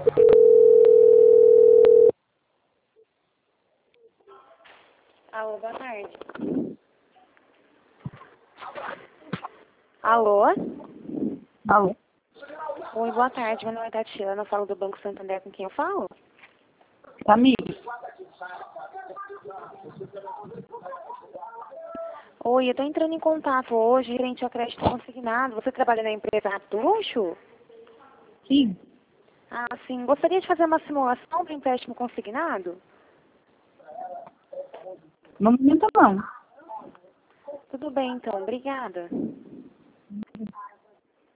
Alô, boa tarde. Alô? Alô? Oi, boa tarde. Meu nome é Tatiana, eu falo do Banco Santander, com quem eu falo? Amigo. Oi, eu tô entrando em contato hoje referente ao crédito consignado. Você trabalha na empresa Rato Luxo? Sim. Ah, sim. Gostaria de fazer uma simulação para empréstimo consignado? No momento não. Tudo bem, então. Obrigada.